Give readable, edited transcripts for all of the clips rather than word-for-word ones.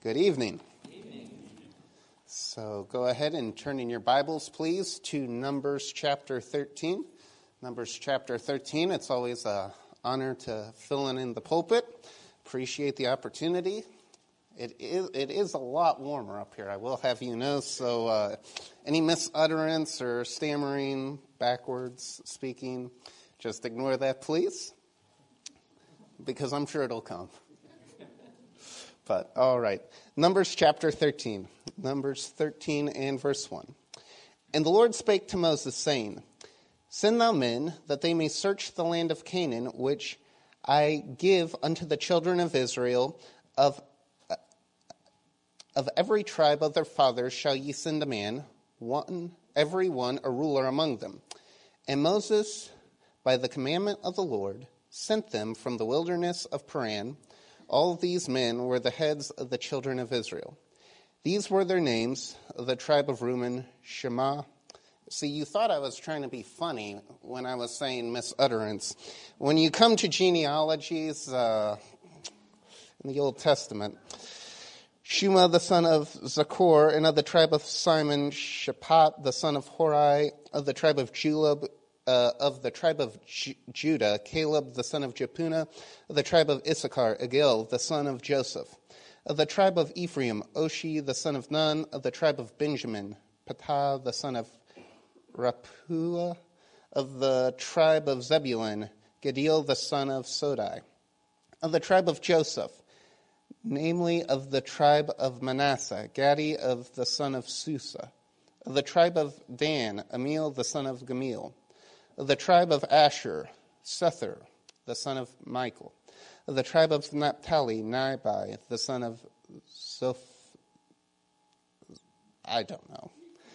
Good evening. So go ahead and turn in your Bibles, please, to Numbers chapter 13. Numbers chapter 13, it's always an honor to fill in the pulpit. Appreciate the opportunity. It is a lot warmer up here, I will have you know, so any misutterance or stammering, backwards speaking, just ignore that, please, because I'm sure it'll come. But, all right. Numbers chapter 13. Numbers 13 and verse 1. And the Lord spake to Moses, saying, Send thou men, that they may search the land of Canaan, which I give unto the children of Israel. Of every tribe of their fathers shall ye send a man, every one a ruler among them. And Moses, by the commandment of the Lord, sent them from the wilderness of Paran. All these men were the heads of the children of Israel. These were their names: of the tribe of Reuben, Shema. See, you thought I was trying to be funny when I was saying misutterance. When you come to genealogies in the Old Testament, Shema the son of Zachor, and of the tribe of Simon, Shaphat the son of Hori, of the tribe of Julab, of the tribe of Judah, Caleb the son of Jephunneh, of the tribe of Issachar, Agil the son of Joseph, of the tribe of Ephraim, Oshi the son of Nun, of the tribe of Benjamin, Patah the son of Rapuah, of the tribe of Zebulun, Gediel the son of Sodai, of the tribe of Joseph, namely of the tribe of Manasseh, Gadi of the son of Susa, of the tribe of Dan, Amiel the son of Gamil, of the tribe of Asher, Sethur, the son of Michael. Of the tribe of Naphtali, Nibai, the son of I don't know.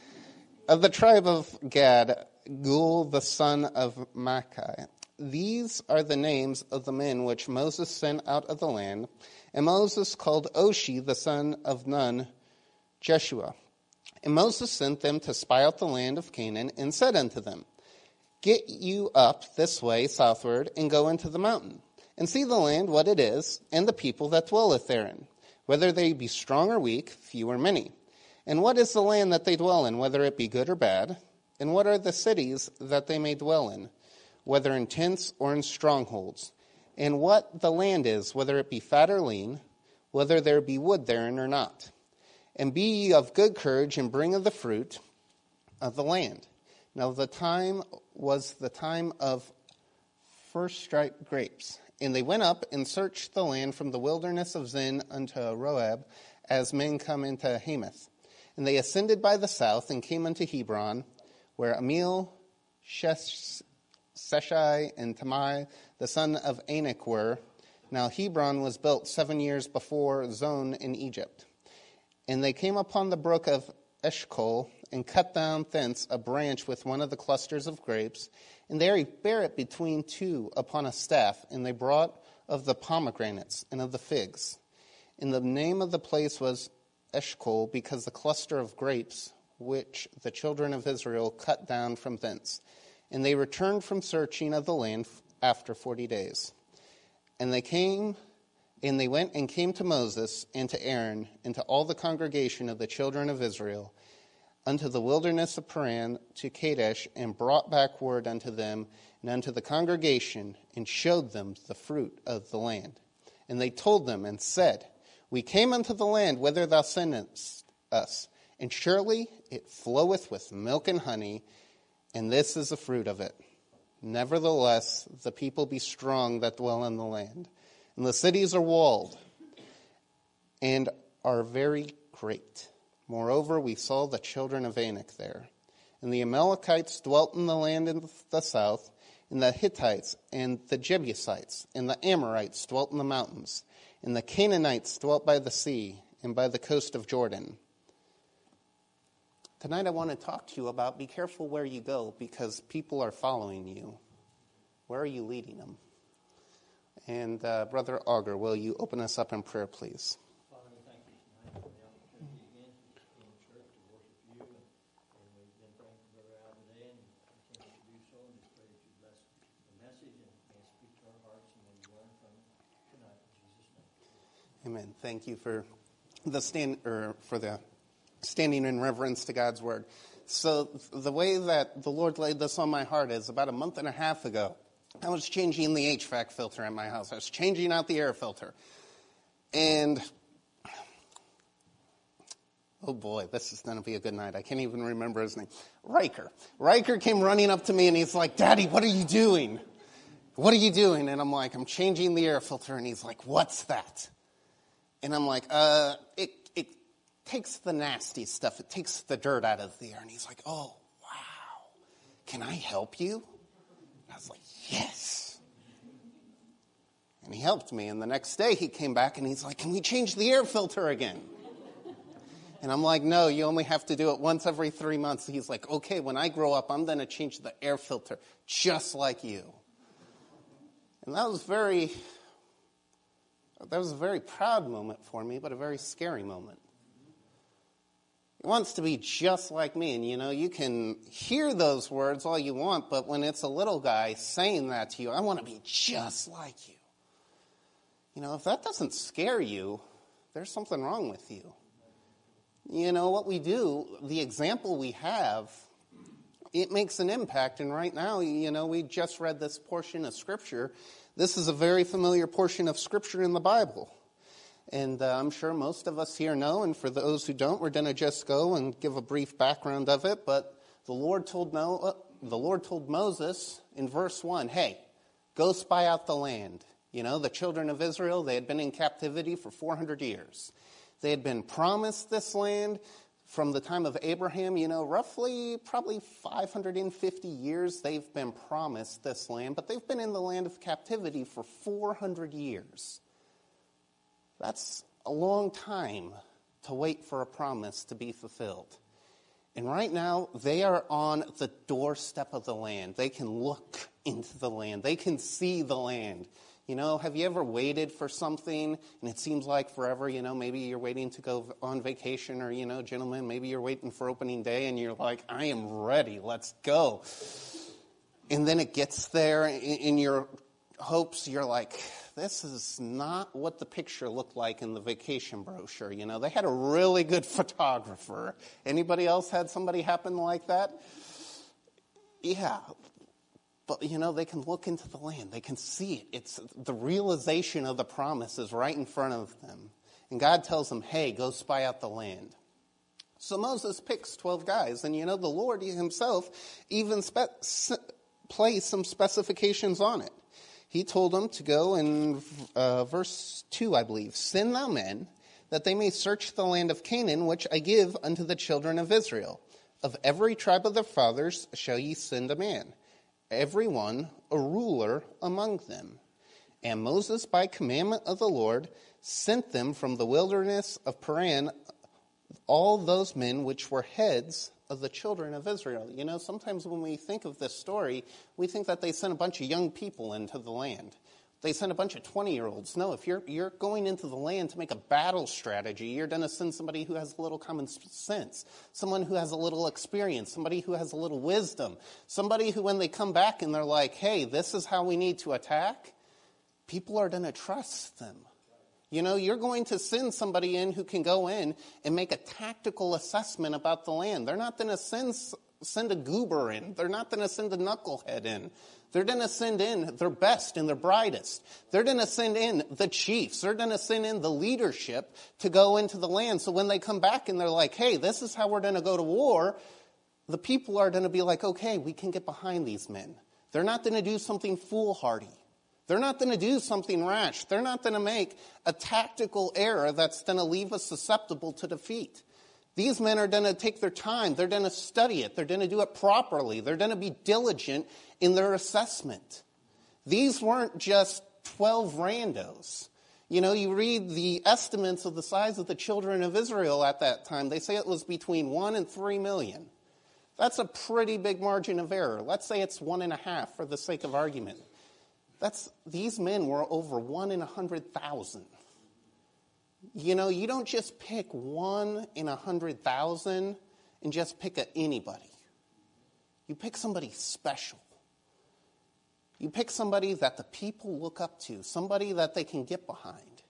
Of the tribe of Gad, Gul, the son of Machi. These are the names of the men which Moses sent out of the land. And Moses called Oshi, the son of Nun, Jeshua. And Moses sent them to spy out the land of Canaan, and said unto them, Get you up this way southward, and go into the mountain, and see the land what it is, and the people that dwelleth therein, whether they be strong or weak, few or many. And what is the land that they dwell in, whether it be good or bad? And what are the cities that they may dwell in, whether in tents or in strongholds? And what the land is, whether it be fat or lean, whether there be wood therein or not? And be ye of good courage, and bring of the fruit of the land. Now the time was the time of first ripe grapes. And they went up and searched the land from the wilderness of Zin unto Roab, as men come into Hamath. And they ascended by the south, and came unto Hebron, where Amiel, Sheshai, and Tamai, the son of Anak, were. Now Hebron was built 7 years before Zon in Egypt. And they came upon the brook of Eshcol, and cut down thence a branch with one of the clusters of grapes, and there he bare it between two upon a staff, and they brought of the pomegranates and of the figs. And the name of the place was Eshcol, because the cluster of grapes which the children of Israel cut down from thence. And they returned from searching of the land after 40 days. And they went and came to Moses and to Aaron and to all the congregation of the children of Israel, unto the wilderness of Paran, to Kadesh, and brought back word unto them and unto the congregation, and showed them the fruit of the land. And they told them and said, We came unto the land whither thou sentest us, and surely it floweth with milk and honey, and this is the fruit of it. Nevertheless, the people be strong that dwell in the land, and the cities are walled, and are very great. Moreover, we saw the children of Anak there. And the Amalekites dwelt in the land in the south, and the Hittites, and the Jebusites, and the Amorites dwelt in the mountains, and the Canaanites dwelt by the sea, and by the coast of Jordan. Tonight I want to talk to you about be careful where you go, because people are following you. Where are you leading them? And Brother Auger, will you open us up in prayer, please? Amen. Thank you for for the standing in reverence to God's word. So the way that the Lord laid this on my heart is about a month and a half ago, I was changing the HVAC filter in my house. I was changing out the air filter. And, oh boy, this is going to be a good night. I can't even remember his name. Riker. Riker came running up to me and he's like, "Daddy, what are you doing? What are you doing?" And I'm like, "I'm changing the air filter." And he's like, "What's that?" And I'm like, it takes the nasty stuff. It takes the dirt out of the air." And he's like, "Oh, wow. Can I help you?" I was like, "Yes." And he helped me. And the next day he came back and he's like, "Can we change the air filter again?" And I'm like, "No, you only have to do it once every 3 months." He's like, "Okay, when I grow up, I'm going to change the air filter just like you." And that was a very proud moment for me, but a very scary moment. He wants to be just like me. And, you can hear those words all you want, but when it's a little guy saying that to you, "I want to be just like you." If that doesn't scare you, there's something wrong with you. What we do, the example we have, it makes an impact. And right now, we just read this portion of Scripture. This is a very familiar portion of Scripture in the Bible. And I'm sure most of us here know, and for those who don't, we're going to just go and give a brief background of it. But the Lord told Moses in verse 1, "Hey, go spy out the land." The children of Israel, they had been in captivity for 400 years. They had been promised this land from the time of Abraham, roughly probably 550 years they've been promised this land, but they've been in the land of captivity for 400 years. That's a long time to wait for a promise to be fulfilled. And right now, they are on the doorstep of the land. They can look into the land. They can see the land. Have you ever waited for something and it seems like forever? Maybe you're waiting to go on vacation, or, gentlemen, maybe you're waiting for opening day and you're like, "I am ready, let's go." And then it gets there in your hopes, you're like, "This is not what the picture looked like in the vacation brochure." They had a really good photographer. Anybody else had somebody happen like that? Yeah. But, they can look into the land. They can see it. It's the realization of the promise is right in front of them. And God tells them, "Hey, go spy out the land." So Moses picks 12 guys. And, the Lord himself even placed some specifications on it. He told them to go in verse 2, I believe, "Send thou men, that they may search the land of Canaan, which I give unto the children of Israel. Of every tribe of their fathers shall ye send a man, every one a ruler among them." And Moses, by commandment of the Lord, sent them from the wilderness of Paran, all those men which were heads of the children of Israel. Sometimes when we think of this story, we think that they sent a bunch of young people into the land. They sent a bunch of 20-year-olds. No, if you're going into the land to make a battle strategy, you're going to send somebody who has a little common sense, someone who has a little experience, somebody who has a little wisdom, somebody who, when they come back and they're like, "Hey, this is how we need to attack," people are going to trust them. You're going to send somebody in who can go in and make a tactical assessment about the land. They're not going to send a goober in. They're not going to send a knucklehead in. They're going to send in their best and their brightest. They're going to send in the chiefs. They're going to send in the leadership to go into the land. So when they come back and they're like, "Hey, this is how we're going to go to war," the people are going to be like, "Okay, we can get behind these men." They're not going to do something foolhardy. They're not going to do something rash. They're not going to make a tactical error that's going to leave us susceptible to defeat. These men are going to take their time. They're going to study it. They're going to do it properly. They're going to be diligent in their assessment. These weren't just 12 randos. You read the estimates of the size of the children of Israel at that time. They say it was between 1 and 3 million. That's a pretty big margin of error. Let's say it's 1.5 for the sake of argument. These men were over 1 in 100,000. You don't just pick 1 in 100,000 and just pick anybody. You pick somebody special. You pick somebody that the people look up to, somebody that they can get behind,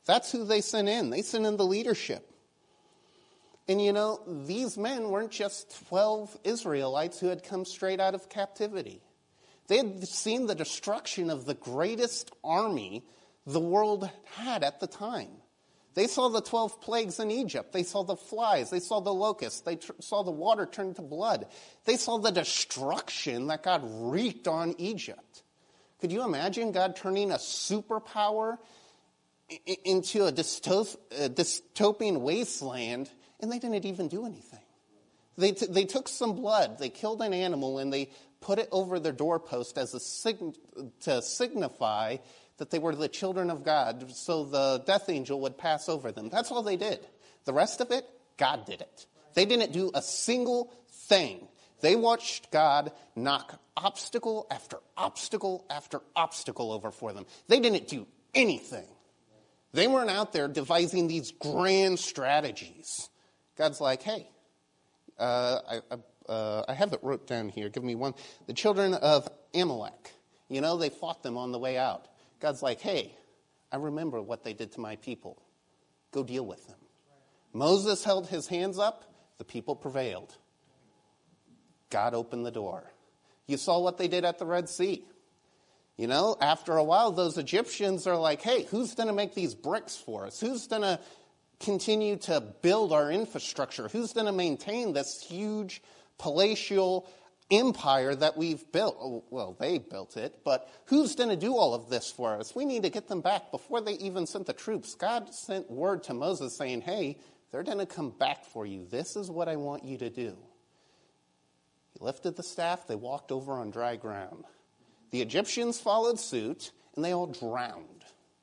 That's who they sent in. They sent in the leadership. And you know, these men weren't just 12 Israelites who had come straight out of captivity. They had seen the destruction of the greatest army the world had at the time. They saw the 12 plagues in Egypt. They saw the flies. They saw the locusts. They saw the water turn to blood. They saw the destruction that God wreaked on Egypt. Could you imagine God turning a superpower into a dystopian wasteland, and they didn't even do anything? They took some blood, they killed an animal, and they put it over their doorpost as to signify that they were the children of God, so the death angel would pass over them. That's all they did. The rest of it, God did it. They didn't do a single thing. They watched God knock obstacle after obstacle after obstacle over for them. They didn't do anything. They weren't out there devising these grand strategies. God's like, hey, I have it wrote down here. Give me one. The children of Amalek. You know, they fought them on the way out. God's like, hey, I remember what they did to my people. Go deal with them. Moses held his hands up. The people prevailed. God opened the door. You saw what they did at the Red Sea. You know, after a while, those Egyptians are like, hey, who's going to make these bricks for us? Who's going to continue to build our infrastructure? Who's going to maintain this huge palatial empire that we've built? Well, they built it, but who's going to do all of this for us? We need to get them back. Before they even sent the troops, God sent word to Moses saying, hey, they're going to come back for you. This is what I want you to do. He lifted the staff. They walked over on dry ground. The Egyptians followed suit, and they all drowned.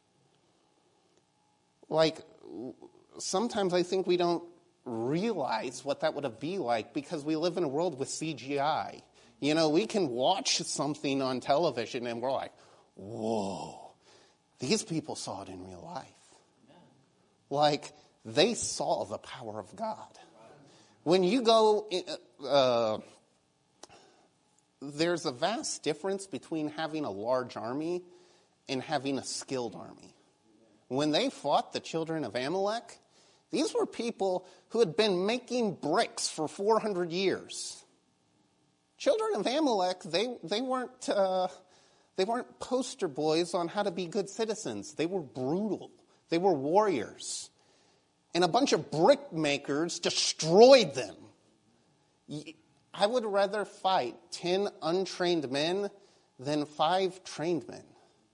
Like, sometimes I think we don't realize what that would have been like because we live in a world with CGI. You know, we can watch something on television, and we're like, whoa, these people saw it in real life. Like, they saw the power of God. When you go... there's a vast difference between having a large army and having a skilled army. When they fought the children of Amalek, these were people who had been making bricks for 400 years. Children of Amalek, they weren't poster boys on how to be good citizens. They were brutal. They were warriors. And a bunch of brick makers destroyed them. I would rather fight 10 untrained men than 5 trained men.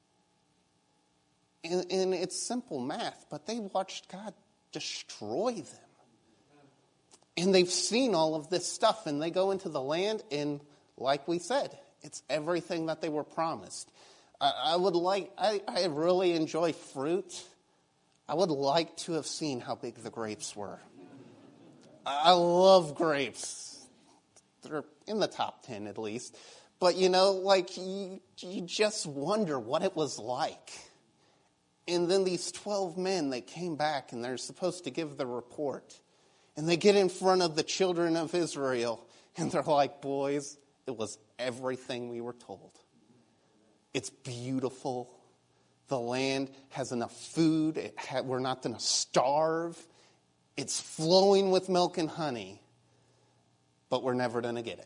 And it's simple math, but they watched God destroy them. And they've seen all of this stuff, and they go into the land, and like we said, it's everything that they were promised. I really enjoy fruit. I would like to have seen how big the grapes were. I love grapes. They're in the top 10 at least. But, you know, like, you just wonder what it was like. And then these 12 men, they came back, and they're supposed to give the report. And they get in front of the children of Israel, and they're like, boys, it was everything we were told. It's beautiful. The land has enough food. We're not going to starve. It's flowing with milk and honey. But we're never going to get it.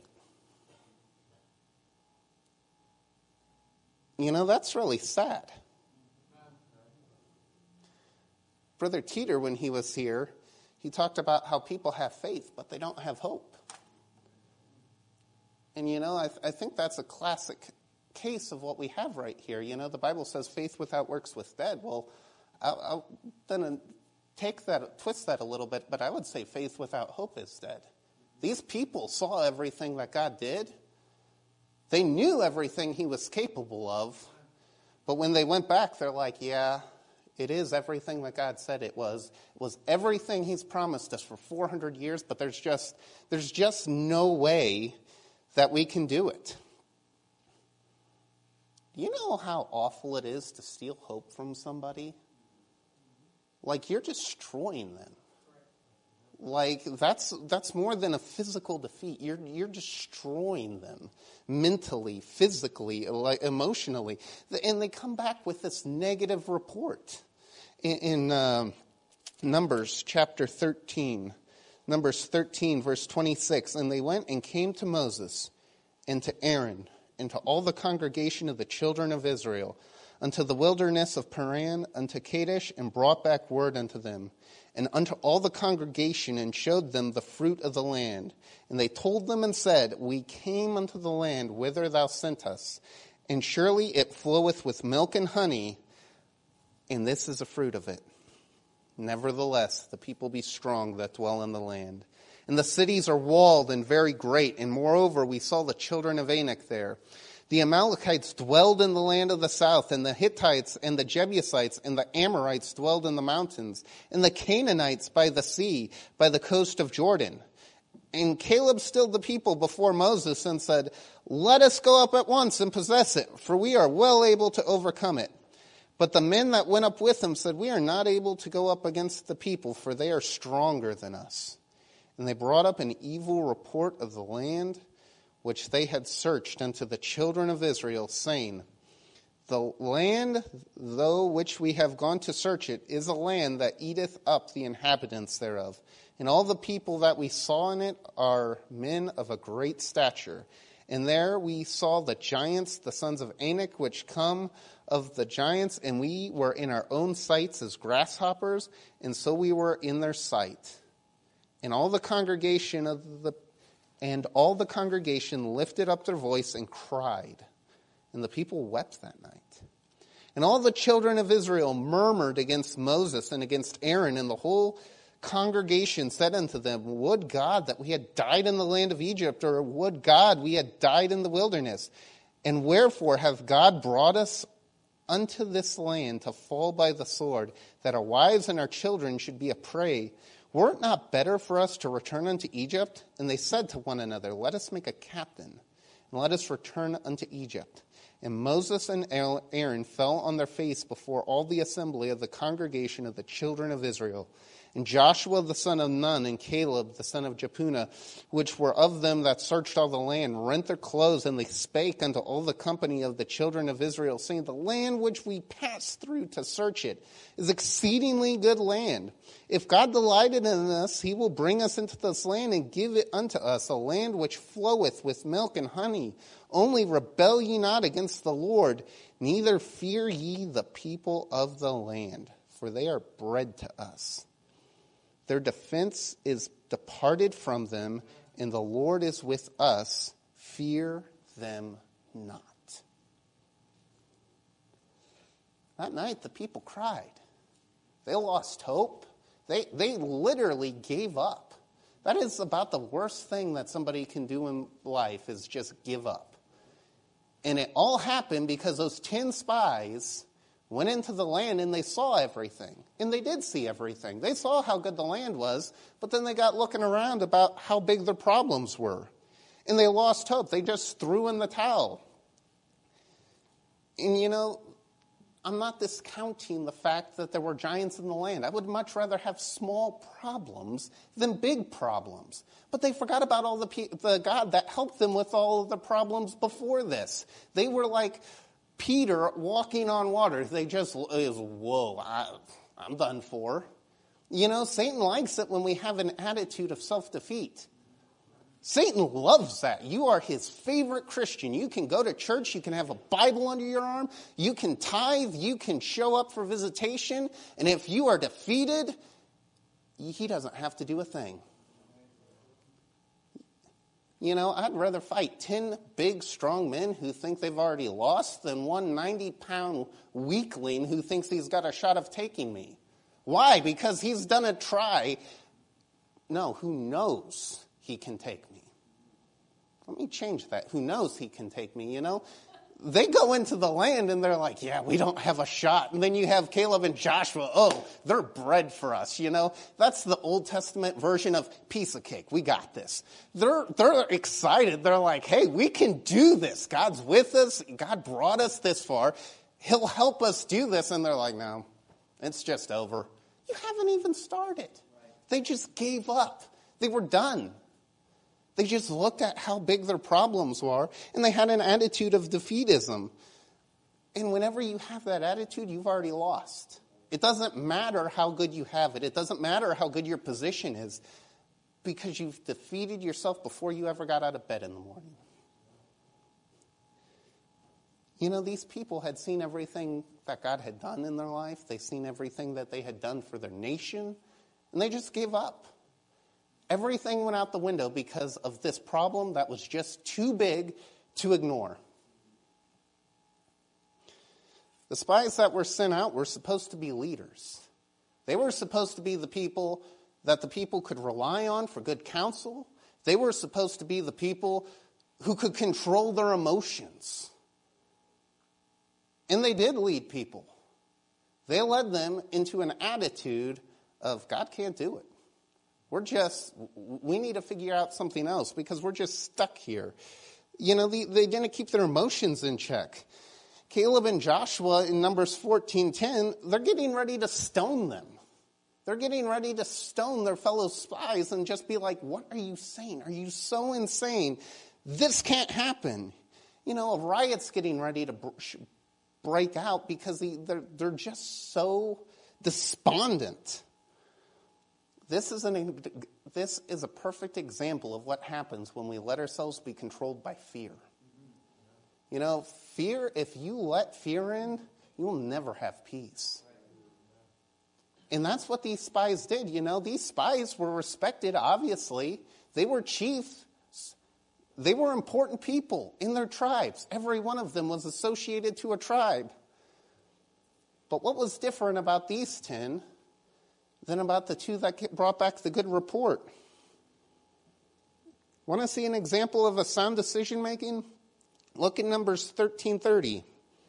You know, that's really sad. Brother Teeter, when he was here, he talked about how people have faith, but they don't have hope. And, you know, I think that's a classic case of what we have right here. You know, the Bible says faith without works was dead. Well, I'll then twist that a little bit, but I would say faith without hope is dead. These people saw everything that God did. They knew everything he was capable of. But when they went back, they're like, yeah, it is everything that God said it was. It was everything he's promised us for 400 years, but there's just no way that we can do it. Do you know how awful it is to steal hope from somebody? Like, you're destroying them. Like, that's more than a physical defeat. You're destroying them mentally, physically, emotionally. And they come back with this negative report. In Numbers chapter 13, Numbers 13, verse 26, and they went and came to Moses and to Aaron and to all the congregation of the children of Israel, unto the wilderness of Paran, unto Kadesh, and brought back word unto them, and unto all the congregation, and showed them the fruit of the land. And they told them and said, We came unto the land whither thou sent us, and surely it floweth with milk and honey, and this is the fruit of it. Nevertheless, the people be strong that dwell in the land. And the cities are walled and very great. And moreover, we saw the children of Anak there. The Amalekites dwelled in the land of the south, and the Hittites and the Jebusites and the Amorites dwelled in the mountains, and the Canaanites by the sea, by the coast of Jordan. And Caleb stilled the people before Moses and said, Let us go up at once and possess it, for we are well able to overcome it. But the men that went up with him said, We are not able to go up against the people, for they are stronger than us. And they brought up an evil report of the land which they had searched unto the children of Israel, saying, The land, though which we have gone to search it, is a land that eateth up the inhabitants thereof. And all the people that we saw in it are men of a great stature. And there we saw the giants, the sons of Anak, which come of the giants, and we were in our own sights as grasshoppers, and so we were in their sight. And all the congregation lifted up their voice and cried, and the people wept that night. And all the children of Israel murmured against Moses and against Aaron, and the whole congregation said unto them, Would God that we had died in the land of Egypt, or would God we had died in the wilderness? And wherefore hath God brought us unto this land to fall by the sword, that our wives and our children should be a prey? Were it not better for us to return unto Egypt? And they said to one another, Let us make a captain, and let us return unto Egypt. And Moses and Aaron fell on their face before all the assembly of the congregation of the children of Israel. And Joshua the son of Nun and Caleb the son of Jephunneh, which were of them that searched all the land, rent their clothes, and they spake unto all the company of the children of Israel, saying, The land which we passed through to search it is exceedingly good land. If God delighted in us, he will bring us into this land and give it unto us, a land which floweth with milk and honey. Only rebel ye not against the Lord, neither fear ye the people of the land, for they are bread to us. Their defense is departed from them, and the Lord is with us. Fear them not. That night, the people cried. They lost hope. They literally gave up. That is about the worst thing that somebody can do in life, is just give up. And it all happened because those 10 spies went into the land and they saw everything. And they did see everything. They saw how good the land was, but then they got looking around about how big their problems were. And they lost hope. They just threw in the towel. And you know, I'm not discounting the fact that there were giants in the land. I would much rather have small problems than big problems. But they forgot about all the God that helped them with all of the problems before this. They were like Peter walking on water. They just, whoa, I'm done for. You know, Satan likes it when we have an attitude of self-defeat. Satan loves that. You are his favorite Christian. You can go to church. You can have a Bible under your arm. You can tithe. You can show up for visitation. And if you are defeated, he doesn't have to do a thing. You know, I'd rather fight 10 big, strong men who think they've already lost than one 90-pound weakling who thinks he's got a shot of taking me. Why? Because he's done a try. No, who knows he can take me. Let me change that. Who knows he can take me, you know? They go into the land and they're like, yeah, we don't have a shot. And then you have Caleb and Joshua. Oh, they're bread for us, you know. That's the Old Testament version of piece of cake. We got this. They're excited. They're like, hey, we can do this. God's with us. God brought us this far. He'll help us do this. And they're like, no, it's just over. You haven't even started. They just gave up. They were done. They just looked at how big their problems were, and they had an attitude of defeatism. And whenever you have that attitude, you've already lost. It doesn't matter how good you have it. It doesn't matter how good your position is, because you've defeated yourself before you ever got out of bed in the morning. You know, these people had seen everything that God had done in their life. They'd seen everything that they had done for their nation, and they just gave up. Everything went out the window because of this problem that was just too big to ignore. The spies that were sent out were supposed to be leaders. They were supposed to be the people that the people could rely on for good counsel. They were supposed to be the people who could control their emotions. And they did lead people. They led them into an attitude of, God can't do it. We need to figure out something else because we're just stuck here. You know, they didn't keep their emotions in check. Caleb and Joshua in Numbers 14:10, they're getting ready to stone them. They're getting ready to stone their fellow spies and just be like, what are you saying? Are you so insane? This can't happen. You know, a riot's getting ready to break out because they're just so despondent. This is a perfect example of what happens when we let ourselves be controlled by fear. You know, fear, if you let fear in, you will never have peace. And that's what these spies did. You know, these spies were respected, obviously. They were chiefs. They were important people in their tribes. Every one of them was associated to a tribe. But what was different about these 10 than about the 2 that brought back the good report? Want to see an example of a sound decision making? Look at Numbers 13:30.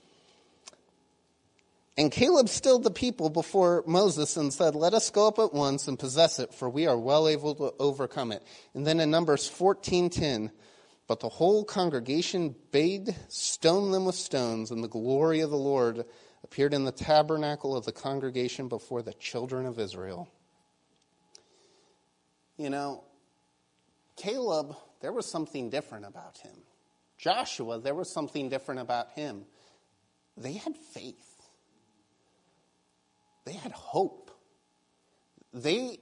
And Caleb stilled the people before Moses and said, let us go up at once and possess it, for we are well able to overcome it. And then in Numbers 14:10, but the whole congregation bade stone them with stones, and the glory of the Lord appeared in the tabernacle of the congregation before the children of Israel. You know, Caleb, there was something different about him. Joshua, there was something different about him. They had faith. They had hope. They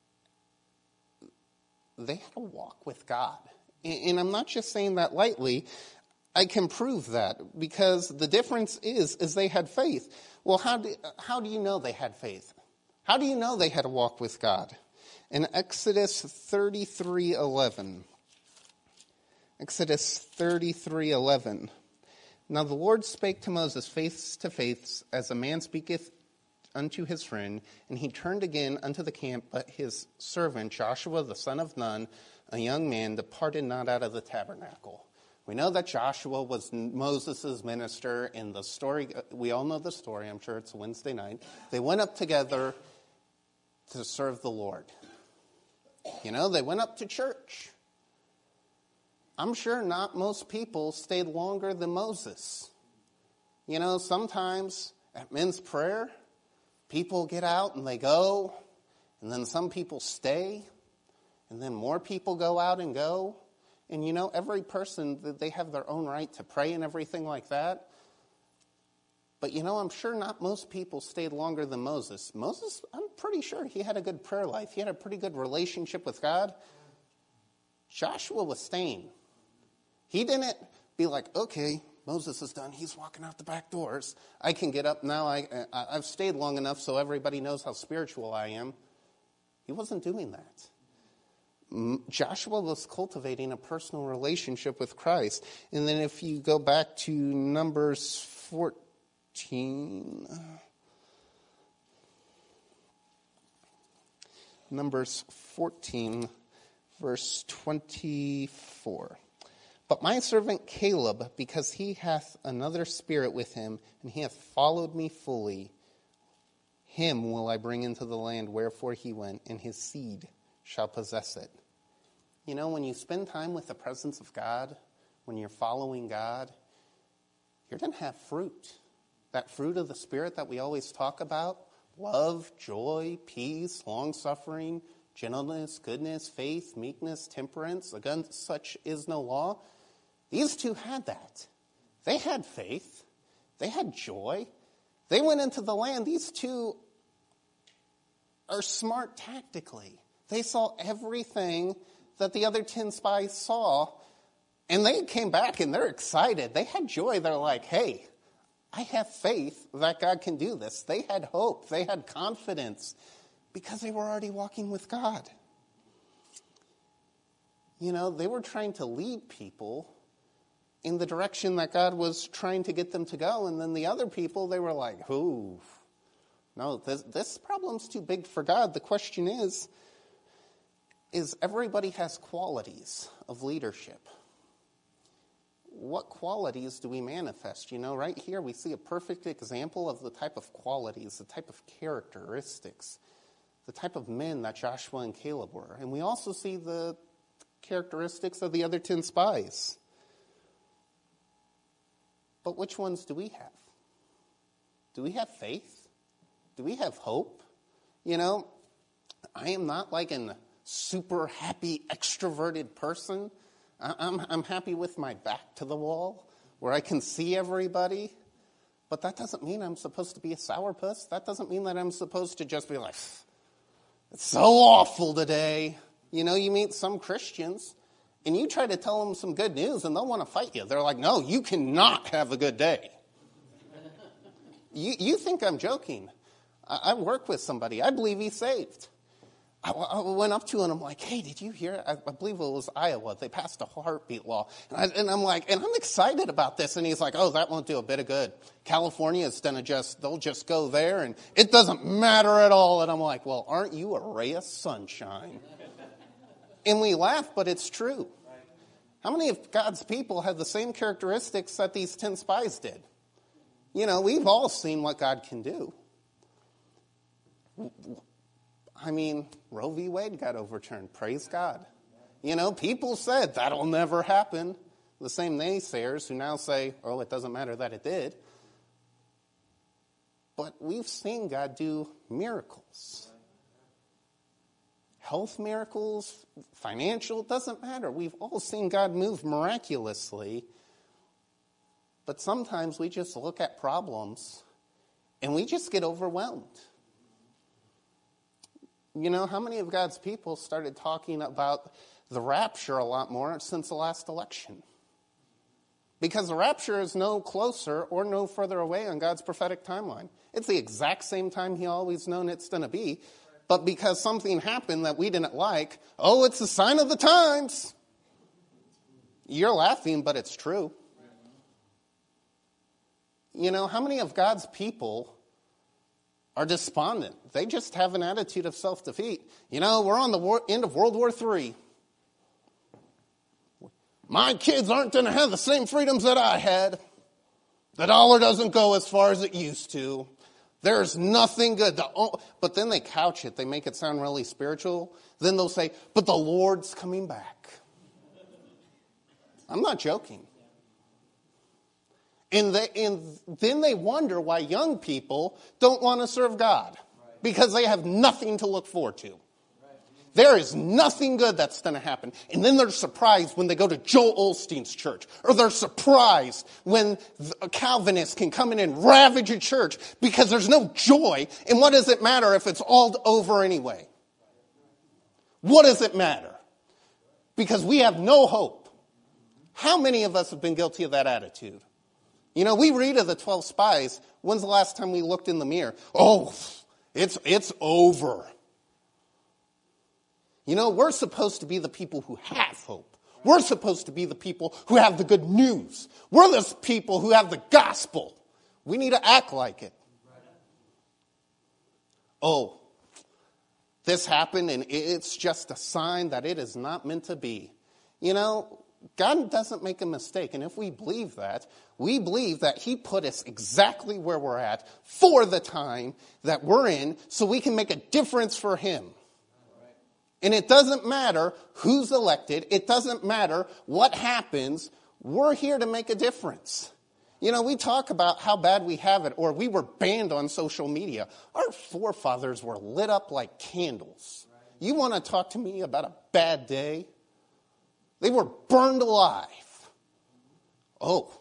had a walk with God. And I'm not just saying that lightly. I can prove that because the difference is they had faith. Well, how do you know they had faith? How do you know they had a walk with God? In Exodus 33:11. Exodus 33:11. Now the Lord spake to Moses face to face, as a man speaketh unto his friend, and he turned again unto the camp, but his servant Joshua the son of Nun, a young man, departed not out of the tabernacle. We know that Joshua was Moses' minister in the story. We all know the story. I'm sure it's a Wednesday night. They went up together to serve the Lord. You know, they went up to church. I'm sure not most people stayed longer than Moses. You know, sometimes at men's prayer, people get out and they go, and then some people stay, and then more people go out and go. And you know, every person, they have their own right to pray and everything like that. But you know, I'm sure not most people stayed longer than Moses. Moses, I'm pretty sure he had a good prayer life. He had a pretty good relationship with God. Joshua was staying. He didn't be like, okay, Moses is done. He's walking out the back doors. I can get up now. I've stayed long enough so everybody knows how spiritual I am. He wasn't doing that. Joshua was cultivating a personal relationship with Christ. And then if you go back to Numbers 14, verse 24. But my servant Caleb, because he hath another spirit with him, and he hath followed me fully, him will I bring into the land wherefore he went, and his seed shall possess it. You know, when you spend time with the presence of God, when you're following God, you're going to have fruit. That fruit of the Spirit that we always talk about, love, joy, peace, long-suffering, gentleness, goodness, faith, meekness, temperance. Against such is no law. These two had that. They had faith. They had joy. They went into the land. These two are smart tactically. They saw everything that the other 10 spies saw, and they came back and they're excited. They had joy. They're like, hey, I have faith that God can do this. They had hope. They had confidence because they were already walking with God. You know, they were trying to lead people in the direction that God was trying to get them to go. And then the other people, they were like, ooh, no, this problem's too big for God. The question is everybody has qualities of leadership. What qualities do we manifest? You know, right here we see a perfect example of the type of qualities, the type of characteristics, the type of men that Joshua and Caleb were. And we also see the characteristics of the other 10 spies. But which ones do we have? Do we have faith? Do we have hope? You know, I am not like a super happy, extroverted person. I'm happy with my back to the wall where I can see everybody. But that doesn't mean I'm supposed to be a sourpuss. That doesn't mean that I'm supposed to just be like, it's so awful today. You know, you meet some Christians, and you try to tell them some good news, and they'll want to fight you. They're like, no, you cannot have a good day. You think I'm joking. I work with somebody. I believe he's saved. I went up to him, and I'm like, hey, did you hear? I believe it was Iowa. They passed a heartbeat law. And I'm like, and I'm excited about this. And he's like, oh, that won't do a bit of good. California is going to they'll just go there, and it doesn't matter at all. And I'm like, well, aren't you a ray of sunshine? And we laugh, but it's true. How many of God's people have the same characteristics that these 10 spies did? You know, we've all seen what God can do. I mean, Roe v. Wade got overturned. Praise God. You know, people said that'll never happen. The same naysayers who now say, oh, it doesn't matter that it did. But we've seen God do miracles. Health miracles, financial, doesn't matter. We've all seen God move miraculously. But sometimes we just look at problems and we just get overwhelmed. You know, how many of God's people started talking about the rapture a lot more since the last election? Because the rapture is no closer or no further away on God's prophetic timeline. It's the exact same time he always known it's going to be. But because something happened that we didn't like, oh, it's a sign of the times. You're laughing, but it's true. You know, how many of God's people are despondent? They just have an attitude of self-defeat. You know, we're on the end of World War III. My kids aren't going to have the same freedoms that I had. The dollar doesn't go as far as it used to. There's nothing good. But then they couch it. They make it sound really spiritual. Then they'll say, but the Lord's coming back. I'm not joking. And then they wonder why young people don't want to serve God. Because they have nothing to look forward to. There is nothing good that's going to happen. And then they're surprised when they go to Joel Osteen's church. Or they're surprised when a Calvinist can come in and ravage a church because there's no joy. And what does it matter if it's all over anyway? What does it matter? Because we have no hope. How many of us have been guilty of that attitude? You know, we read of the 12 spies. When's the last time we looked in the mirror? Oh, it's over. You know, we're supposed to be the people who have hope. We're supposed to be the people who have the good news. We're the people who have the gospel. We need to act like it. Oh, this happened and it's just a sign that it is not meant to be. You know, God doesn't make a mistake. And if we believe that, we believe that he put us exactly where we're at for the time that we're in so we can make a difference for him. And it doesn't matter who's elected. It doesn't matter what happens. We're here to make a difference. You know, we talk about how bad we have it, or we were banned on social media. Our forefathers were lit up like candles. You want to talk to me about a bad day? They were burned alive. Oh,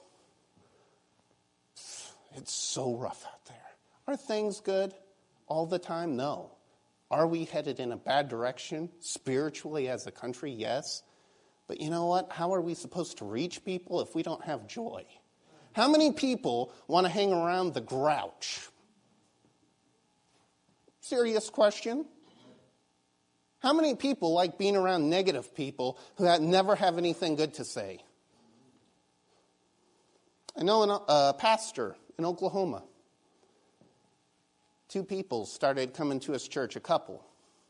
it's so rough out there. Are things good all the time? No. Are we headed in a bad direction spiritually as a country? Yes. But you know what? How are we supposed to reach people if we don't have joy? How many people want to hang around the grouch? Serious question. How many people like being around negative people who never have anything good to say? I know a pastor in Oklahoma. 2 people started coming to his church, a couple.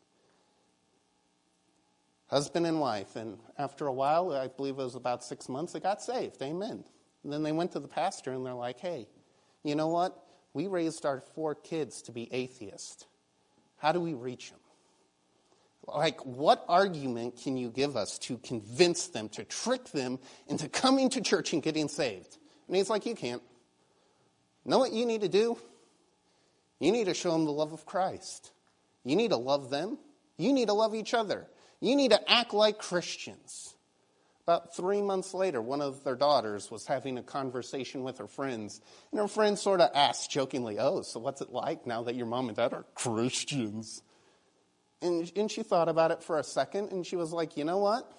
Husband and wife. And after a while, I believe it was about 6 months, they got saved. Amen. And then they went to the pastor and they're like, hey, you know what? We raised our 4 kids to be atheists. How do we reach them? Like, what argument can you give us to convince them, to trick them into coming to church and getting saved? And he's like, you can't. Know what you need to do? You need to show them the love of Christ. You need to love them. You need to love each other. You need to act like Christians. About 3 months later, one of their daughters was having a conversation with her friends. And her friends sort of asked jokingly, oh, so what's it like now that your mom and dad are Christians? And she thought about it for a second, and she was like, you know what?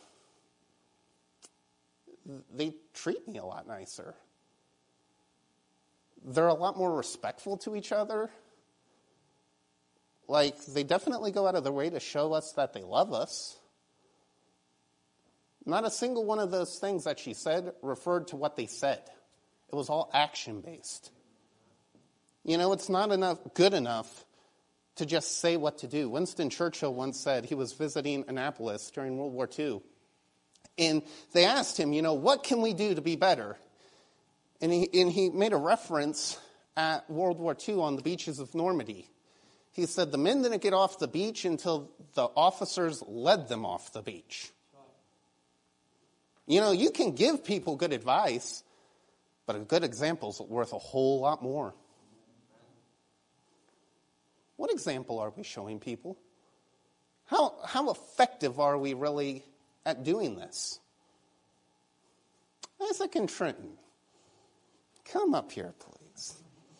They treat me a lot nicer. They're a lot more respectful to each other. Like, they definitely go out of their way to show us that they love us. Not a single one of those things that she said referred to what they said. It was all action-based. You know, it's not good enough to just say what to do. Winston Churchill once said he was visiting Annapolis during World War II. And they asked him, you know, what can we do to be better? And he made a reference at World War II on the beaches of Normandy. He said the men didn't get off the beach until the officers led them off the beach. You know, you can give people good advice, but a good example is worth a whole lot more. What example are we showing people? How effective are we really at doing this? Isaac and Trenton, come up here, please.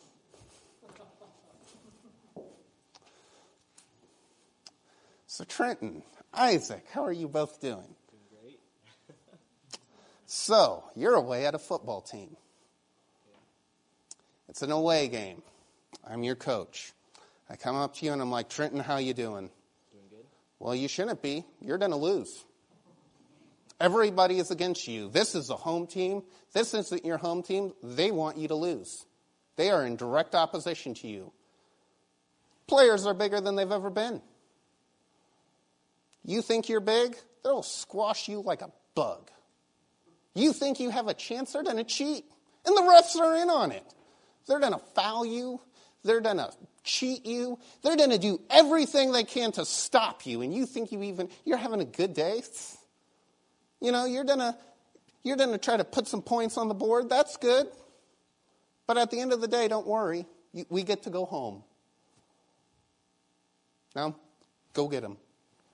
So Trenton, Isaac, how are you both doing? Doing great. So, you're away at a football team. It's an away game. I'm your coach. I come up to you and I'm like, Trenton, how you doing? Doing good. Well, you shouldn't be. You're going to lose. Everybody is against you. This is a home team. This isn't your home team. They want you to lose. They are in direct opposition to you. Players are bigger than they've ever been. You think you're big? They'll squash you like a bug. You think you have a chance? They're going to cheat. And the refs are in on it. They're going to foul you. They're going to cheat you. They're going to do everything they can to stop you. And you think you're having a good day? You know, you're going to try to put some points on the board. That's good. But at the end of the day, don't worry. We get to go home. Now, go get them.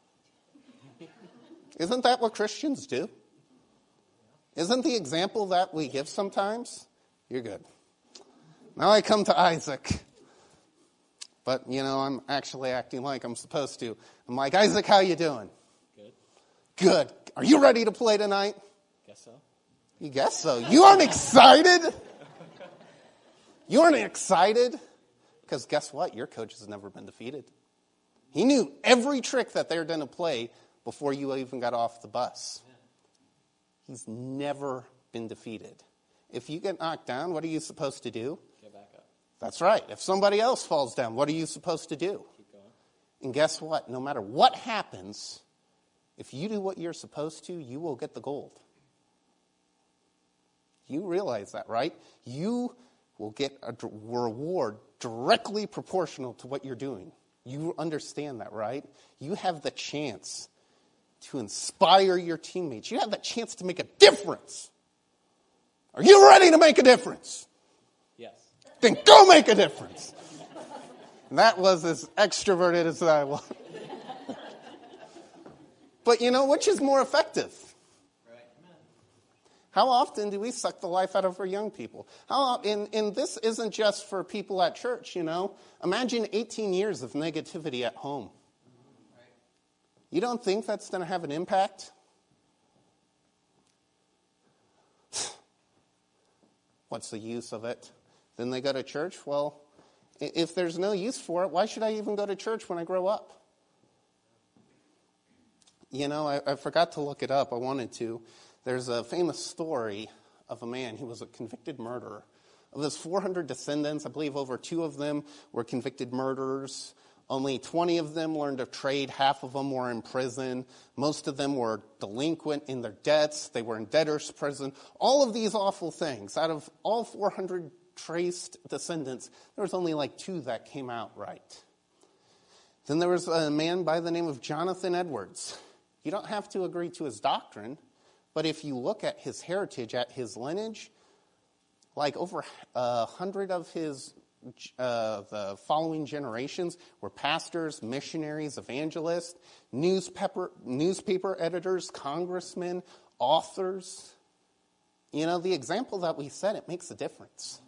Isn't that what Christians do? Isn't the example that we give sometimes? You're good. Now I come to Isaac. But, you know, I'm actually acting like I'm supposed to. I'm like, Isaac, how you doing? Good. Good. Are you ready to play tonight? Guess so. You guess so. You aren't excited? You aren't excited? Because guess what? Your coach has never been defeated. He knew every trick that they were going to play before you even got off the bus. He's never been defeated. If you get knocked down, what are you supposed to do? Get back up. That's right. If somebody else falls down, what are you supposed to do? Keep going. And guess what? No matter what happens, if you do what you're supposed to, you will get the gold. You realize that, right? You will get a reward directly proportional to what you're doing. You understand that, right? You have the chance to inspire your teammates. You have the chance to make a difference. Are you ready to make a difference? Yes. Then go make a difference. And that was as extroverted as I was. But you know, which is more effective? Right. How often do we suck the life out of our young people? And this isn't just for people at church, you know. Imagine 18 years of negativity at home. You don't think that's going to have an impact? What's the use of it? Then they go to church? Well, if there's no use for it, why should I even go to church when I grow up? You know, I forgot to look it up. I wanted to. There's a famous story of a man. He was a convicted murderer. Of his 400 descendants, I believe over 2 of them were convicted murderers. Only 20 of them learned a trade. Half of them were in prison. Most of them were delinquent in their debts. They were in debtor's prison. All of these awful things. Out of all 400 traced descendants, there was only like 2 that came out right. Then there was a man by the name of Jonathan Edwards. You don't have to agree to his doctrine, but if you look at his heritage, at his lineage, like over 100 of his the following generations were pastors, missionaries, evangelists, newspaper editors, congressmen, authors. You know, the example that we set, it makes a difference.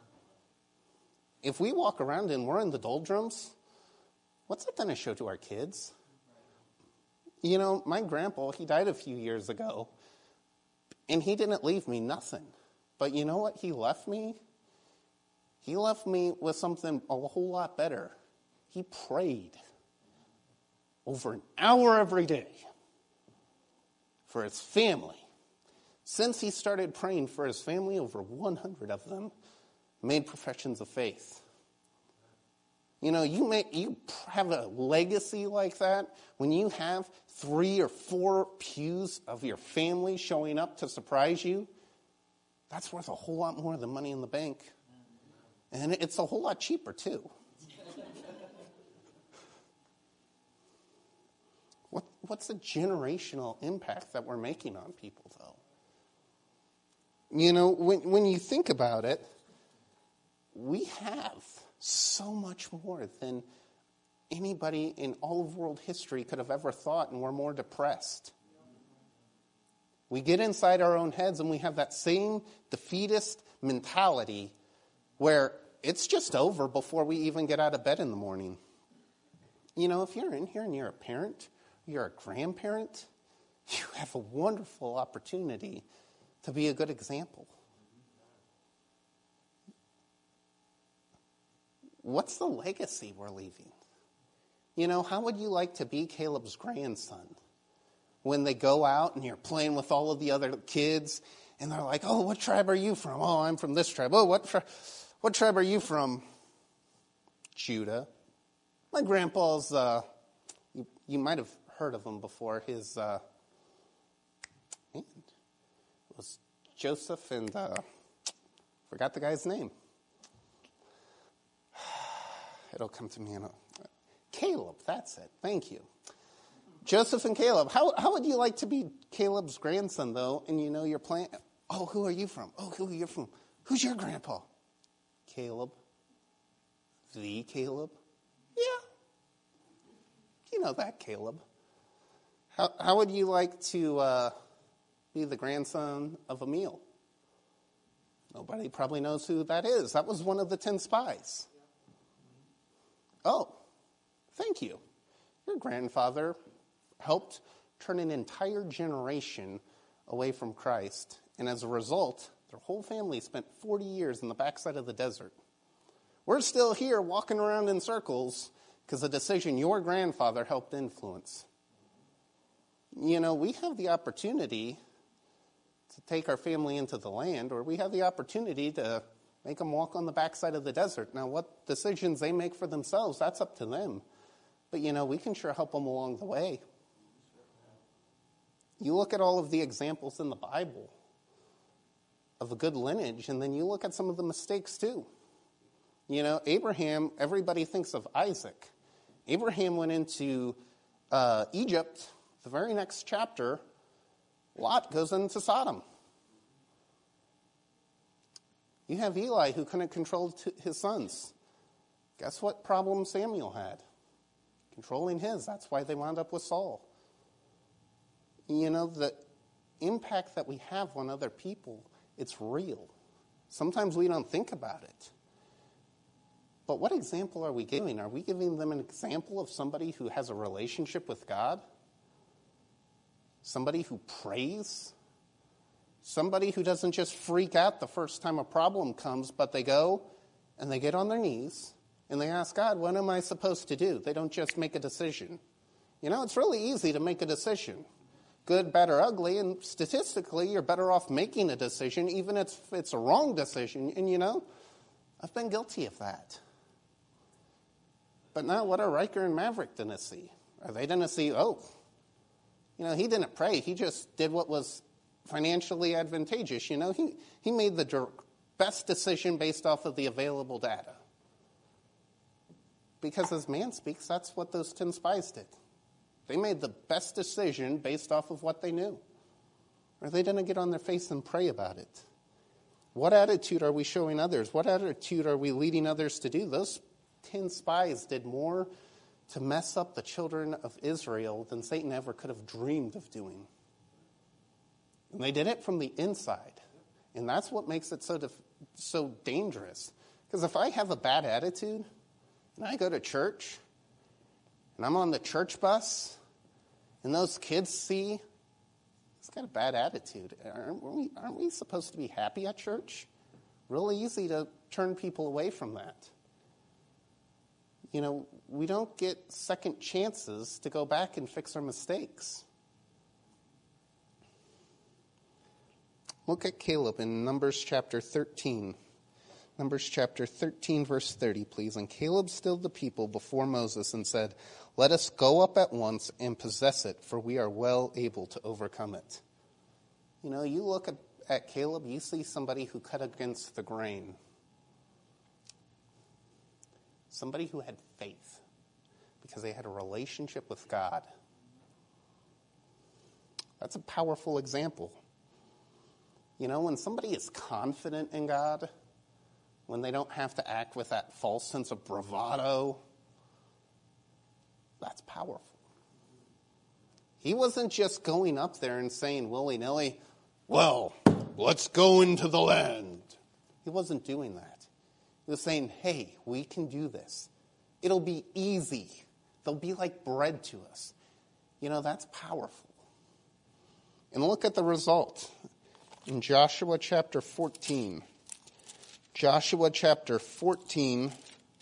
If we walk around and we're in the doldrums, what's that going to show to our kids? You know, my grandpa, he died a few years ago, and he didn't leave me nothing. But you know what he left me? He left me with something a whole lot better. He prayed over an hour every day for his family. Since he started praying for his family, over 100 of them made professions of faith. You know, you have a legacy like that when you have 3 or 4 pews of your family showing up to surprise you. That's worth a whole lot more than money in the bank. And it's a whole lot cheaper, too. What's the generational impact that we're making on people, though? You know, when you think about it, we have so much more than anybody in all of world history could have ever thought, and we're more depressed. We get inside our own heads, and we have that same defeatist mentality where it's just over before we even get out of bed in the morning. You know, if you're in here and you're a parent, you're a grandparent, you have a wonderful opportunity to be a good example. What's the legacy we're leaving? You know, how would you like to be Caleb's grandson when they go out and you're playing with all of the other kids and they're like, oh, what tribe are you from? Oh, I'm from this tribe. Oh, what tribe are you from? Judah. My grandpa's, you might have heard of him before. His, it was Joseph and, forgot the guy's name. It'll come to me in a... Caleb, that's it. Thank you. Joseph and Caleb. How would you like to be Caleb's grandson, though, and you know you're playing... Oh, who are you from? Oh, who are you from? Who's your grandpa? Caleb. The Caleb? Yeah. You know that Caleb. How would you like to be the grandson of Emil? Nobody probably knows who that is. That was one of the 10 spies. Oh, thank you. Your grandfather helped turn an entire generation away from Christ. And as a result, their whole family spent 40 years in the backside of the desert. We're still here walking around in circles because of a decision your grandfather helped influence. You know, we have the opportunity to take our family into the land, or we have the opportunity to make them walk on the backside of the desert. Now, what decisions they make for themselves, that's up to them. But, you know, we can sure help them along the way. You look at all of the examples in the Bible of a good lineage, and then you look at some of the mistakes, too. You know, Abraham, everybody thinks of Isaac. Abraham went into Egypt. The very next chapter, Lot goes into Sodom. You have Eli, who couldn't control his sons. Guess what problem Samuel had? Controlling his. That's why they wound up with Saul. You know, the impact that we have on other people, it's real. Sometimes we don't think about it. But what example are we giving? Are we giving them an example of somebody who has a relationship with God? Somebody who prays? Somebody who doesn't just freak out the first time a problem comes, but they go and they get on their knees and they ask God, what am I supposed to do? They don't just make a decision. You know, it's really easy to make a decision. Good, bad, or ugly, and statistically, you're better off making a decision, even if it's a wrong decision. And you know, I've been guilty of that. But now what are Riker and Maverick going to see? Are they going to see, oh, you know, he didn't pray. He just did what was financially advantageous. You know, he made the best decision based off of the available data. Because as man speaks, that's what those 10 spies did. They made the best decision based off of what they knew. Or are they going to get on their face and pray about it? What attitude are we showing others? What attitude are we leading others to do? Those 10 spies did more to mess up the children of Israel than Satan ever could have dreamed of doing. And they did it from the inside. And that's what makes it so dangerous. Because if I have a bad attitude, and I go to church, and I'm on the church bus, and those kids see he's got a bad attitude, aren't we supposed to be happy at church? Really easy to turn people away from that. You know, we don't get second chances to go back and fix our mistakes. Look at Caleb in Numbers chapter 13. Numbers chapter 13, verse 30, please. And Caleb stilled the people before Moses and said, let us go up at once and possess it, for we are well able to overcome it. You know, you look at Caleb, you see somebody who cut against the grain. Somebody who had faith because they had a relationship with God. That's a powerful example. You know, when somebody is confident in God, when they don't have to act with that false sense of bravado, that's powerful. He wasn't just going up there and saying willy-nilly, well, let's go into the land. He wasn't doing that. He was saying, hey, we can do this. It'll be easy. They'll be like bread to us. You know, that's powerful. And look at the result in Joshua chapter 14. Joshua chapter 14,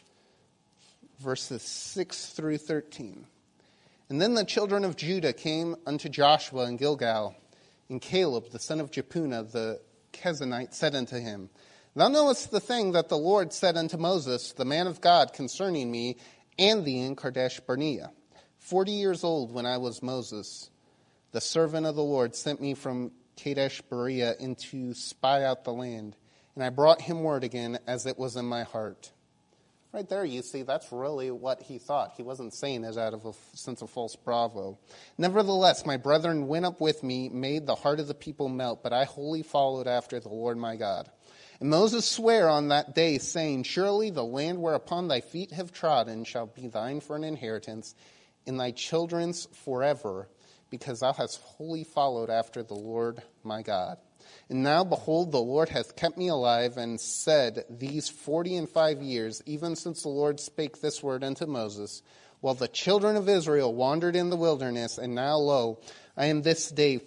verses 6 through 13. And then the children of Judah came unto Joshua in Gilgal, and Caleb, the son of Jephunneh, the Kenizzite, said unto him, Thou knowest the thing that the Lord said unto Moses, the man of God, concerning me and thee in Kadesh Barnea. 40 years old when I was Moses, the servant of the Lord, sent me from Kadesh Barnea to spy out the land. And I brought him word again as it was in my heart. Right there, you see, that's really what he thought. He wasn't saying it out of a sense of false bravo. Nevertheless, my brethren went up with me, made the heart of the people melt, but I wholly followed after the Lord my God. And Moses sware on that day, saying, Surely the land whereupon thy feet have trodden shall be thine for an inheritance, and thy children's forever, because thou hast wholly followed after the Lord my God. And now, behold, the Lord hath kept me alive, and said these 45 years, even since the Lord spake this word unto Moses, while the children of Israel wandered in the wilderness, and now, lo, I am this day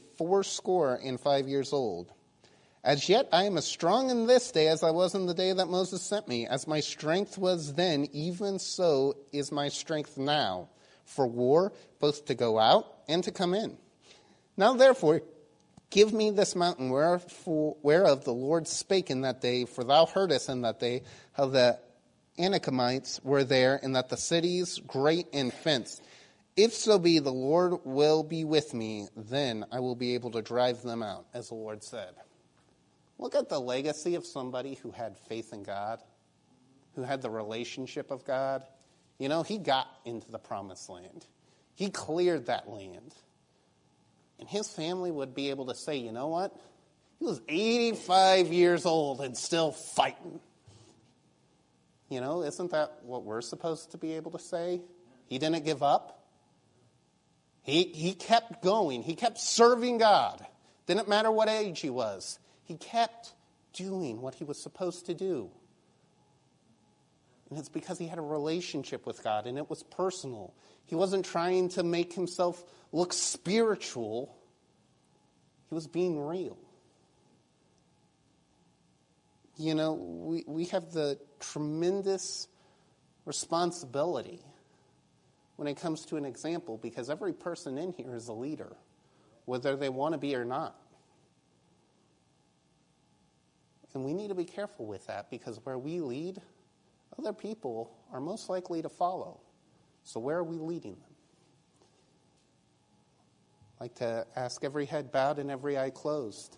85 years old. As yet I am as strong in this day as I was in the day that Moses sent me. As my strength was then, even so is my strength now, for war, both to go out and to come in. Now, therefore, give me this mountain whereof the Lord spake in that day, for thou heardest in that day how the Anakites were there, and that the cities great and fenced. If so be the Lord will be with me, then I will be able to drive them out, as the Lord said. Look at the legacy of somebody who had faith in God, who had the relationship of God. You know, he got into the promised land. He cleared that land. And his family would be able to say, you know what? He was 85 years old and still fighting. You know, isn't that what we're supposed to be able to say? He didn't give up. He kept going. He kept serving God. Didn't matter what age he was. He kept doing what he was supposed to do. And it's because he had a relationship with God, and it was personal. He wasn't trying to make himself look spiritual. He was being real. You know, we have the tremendous responsibility when it comes to an example, because every person in here is a leader, whether they want to be or not. And we need to be careful with that, because where we lead, other people are most likely to follow. So where are we leading them? I'd like to ask every head bowed and every eye closed.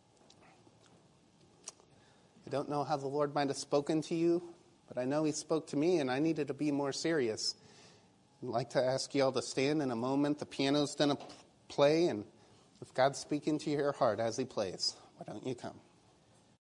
I don't know how the Lord might have spoken to you, but I know he spoke to me, and I needed to be more serious. I'd like to ask you all to stand in a moment. The piano's going to play, and if God's speaking to your heart as he plays, why don't you come?